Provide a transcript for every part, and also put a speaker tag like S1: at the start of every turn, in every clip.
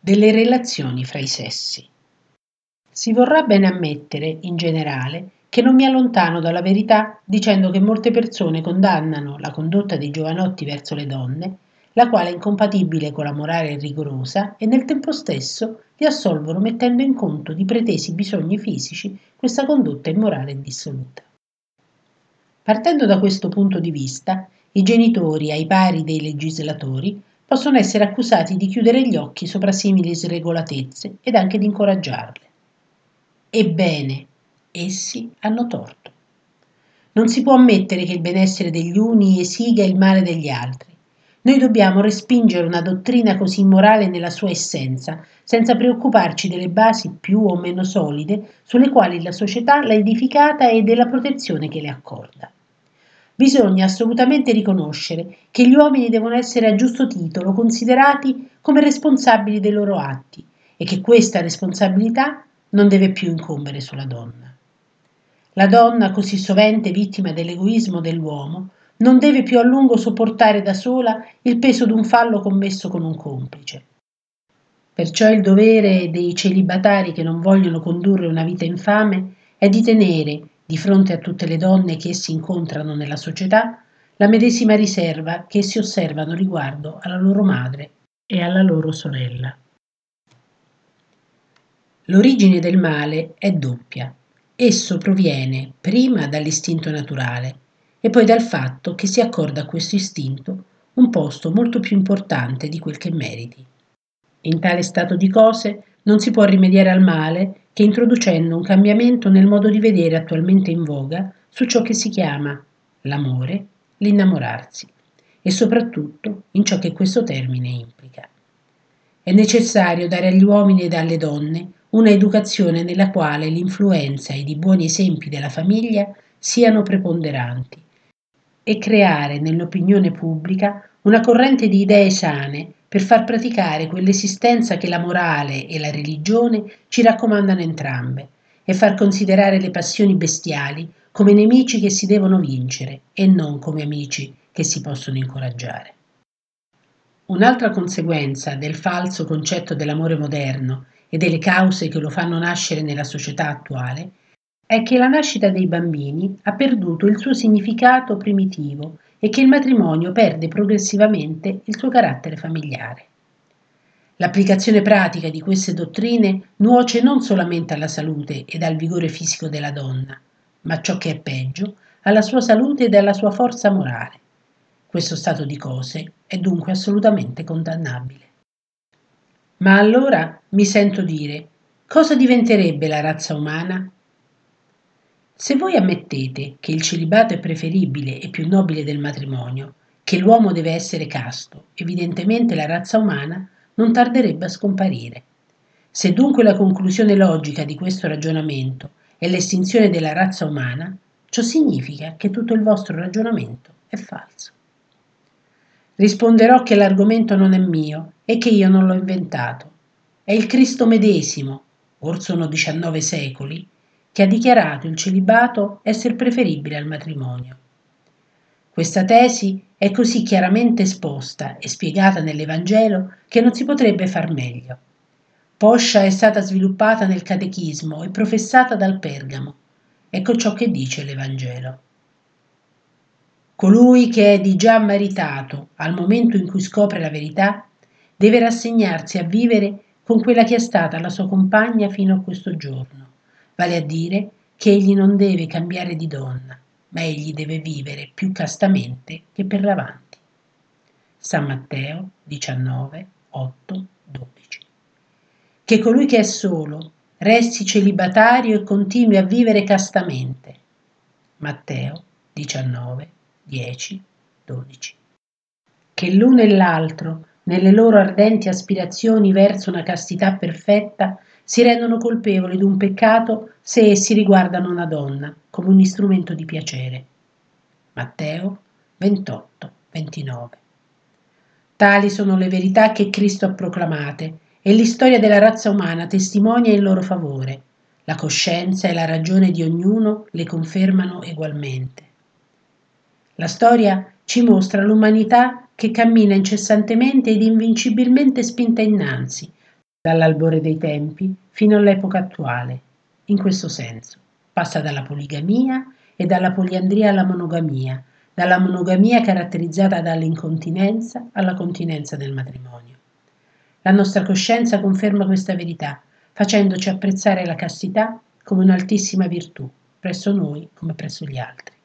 S1: Delle relazioni fra i sessi. Si vorrà bene ammettere, in generale, che non mi allontano dalla verità dicendo che molte persone condannano la condotta dei giovanotti verso le donne, la quale è incompatibile con la morale rigorosa, e nel tempo stesso li assolvono mettendo in conto di pretesi bisogni fisici questa condotta immorale e dissoluta. Partendo da questo punto di vista, i genitori, ai pari dei legislatori, possono essere accusati di chiudere gli occhi sopra simili sregolatezze ed anche di incoraggiarle. Ebbene, essi hanno torto. Non si può ammettere che il benessere degli uni esiga il male degli altri. Noi dobbiamo respingere una dottrina così immorale nella sua essenza, senza preoccuparci delle basi più o meno solide sulle quali la società l'ha edificata e della protezione che le accorda. Bisogna assolutamente riconoscere che gli uomini devono essere a giusto titolo considerati come responsabili dei loro atti e che questa responsabilità non deve più incombere sulla donna. La donna, così sovente vittima dell'egoismo dell'uomo, non deve più a lungo sopportare da sola il peso di un fallo commesso con un complice. Perciò il dovere dei celibatari che non vogliono condurre una vita infame è di tenere, di fronte a tutte le donne che essi incontrano nella società, la medesima riserva che essi osservano riguardo alla loro madre e alla loro sorella. L'origine del male è doppia. Esso proviene prima dall'istinto naturale e poi dal fatto che si accorda a questo istinto un posto molto più importante di quel che meriti. In tale stato di cose non si può rimediare al male che introducendo un cambiamento nel modo di vedere attualmente in voga su ciò che si chiama l'amore, l'innamorarsi e soprattutto in ciò che questo termine implica. È necessario dare agli uomini ed alle donne una educazione nella quale l'influenza ed i buoni esempi della famiglia siano preponderanti e creare nell'opinione pubblica una corrente di idee sane per far praticare quell'esistenza che la morale e la religione ci raccomandano entrambe e far considerare le passioni bestiali come nemici che si devono vincere e non come amici che si possono incoraggiare. Un'altra conseguenza del falso concetto dell'amore moderno e delle cause che lo fanno nascere nella società attuale è che la nascita dei bambini ha perduto il suo significato primitivo e che il matrimonio perde progressivamente il suo carattere familiare. L'applicazione pratica di queste dottrine nuoce non solamente alla salute ed al vigore fisico della donna, ma ciò che è peggio, alla sua salute ed alla sua forza morale. Questo stato di cose è dunque assolutamente condannabile. Ma allora mi sento dire, cosa diventerebbe la razza umana? Se voi ammettete che il celibato è preferibile e più nobile del matrimonio, che l'uomo deve essere casto, evidentemente la razza umana non tarderebbe a scomparire. Se dunque la conclusione logica di questo ragionamento è l'estinzione della razza umana, ciò significa che tutto il vostro ragionamento è falso. Risponderò che l'argomento non è mio e che io non l'ho inventato. È il Cristo medesimo, or sono 19 secoli, che ha dichiarato il celibato essere preferibile al matrimonio. Questa tesi è così chiaramente esposta e spiegata nell'Evangelo che non si potrebbe far meglio. Poscia è stata sviluppata nel Catechismo e professata dal Pergamo. Ecco ciò che dice l'Evangelo. Colui che è di già maritato al momento in cui scopre la verità deve rassegnarsi a vivere con quella che è stata la sua compagna fino a questo giorno, vale a dire che egli non deve cambiare di donna, ma egli deve vivere più castamente che per l'avanti. San Matteo 19, 8, 12. Che colui che è solo resti celibatario e continui a vivere castamente. Matteo 19, 10, 12. Che l'uno e l'altro, nelle loro ardenti aspirazioni verso una castità perfetta, si rendono colpevoli d'un peccato se essi riguardano una donna come un strumento di piacere. Matteo 28, 29. Tali sono le verità che Cristo ha proclamate e l'istoria della razza umana testimonia in loro favore. La coscienza e la ragione di ognuno le confermano egualmente. La storia ci mostra l'umanità che cammina incessantemente ed invincibilmente spinta innanzi, dall'albore dei tempi fino all'epoca attuale. In questo senso, passa dalla poligamia e dalla poliandria alla monogamia, dalla monogamia caratterizzata dall'incontinenza alla continenza del matrimonio. La nostra coscienza conferma questa verità, facendoci apprezzare la castità come un'altissima virtù, presso noi come presso gli altri.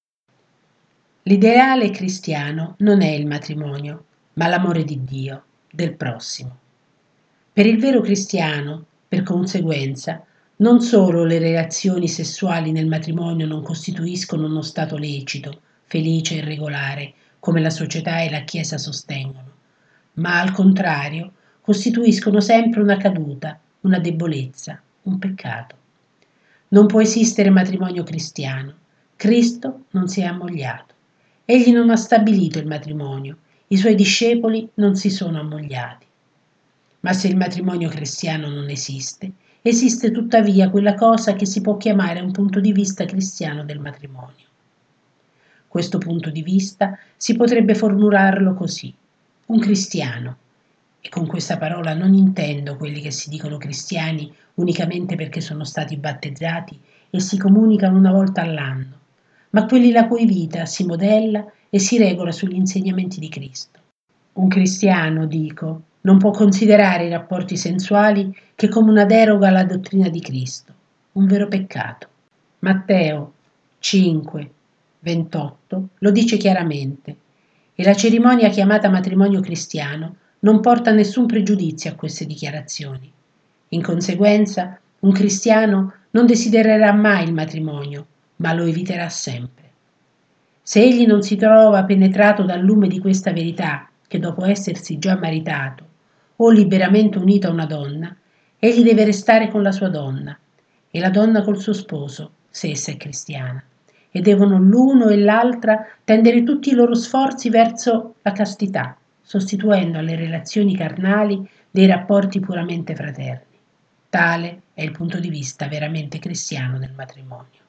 S1: L'ideale cristiano non è il matrimonio, ma l'amore di Dio, del prossimo. Per il vero cristiano, per conseguenza, non solo le relazioni sessuali nel matrimonio non costituiscono uno stato lecito, felice e regolare, come la società e la Chiesa sostengono, ma al contrario costituiscono sempre una caduta, una debolezza, un peccato. Non può esistere matrimonio cristiano. Cristo non si è ammogliato. Egli non ha stabilito il matrimonio. I suoi discepoli non si sono ammogliati. Ma se il matrimonio cristiano non esiste, esiste tuttavia quella cosa che si può chiamare un punto di vista cristiano del matrimonio. Questo punto di vista si potrebbe formularlo così. Un cristiano, e con questa parola non intendo quelli che si dicono cristiani unicamente perché sono stati battezzati e si comunicano una volta all'anno, ma quelli la cui vita si modella e si regola sugli insegnamenti di Cristo. Un cristiano, dico, non può considerare i rapporti sensuali che come una deroga alla dottrina di Cristo, un vero peccato. Matteo 5, 28 lo dice chiaramente e la cerimonia chiamata matrimonio cristiano non porta nessun pregiudizio a queste dichiarazioni. In conseguenza, un cristiano non desidererà mai il matrimonio, ma lo eviterà sempre. Se egli non si trova penetrato dal lume di questa verità, che dopo essersi già maritato o liberamente unito a una donna, egli deve restare con la sua donna e la donna col suo sposo, se essa è cristiana, e devono l'uno e l'altra tendere tutti i loro sforzi verso la castità, sostituendo alle relazioni carnali dei rapporti puramente fraterni. Tale è il punto di vista veramente cristiano del matrimonio.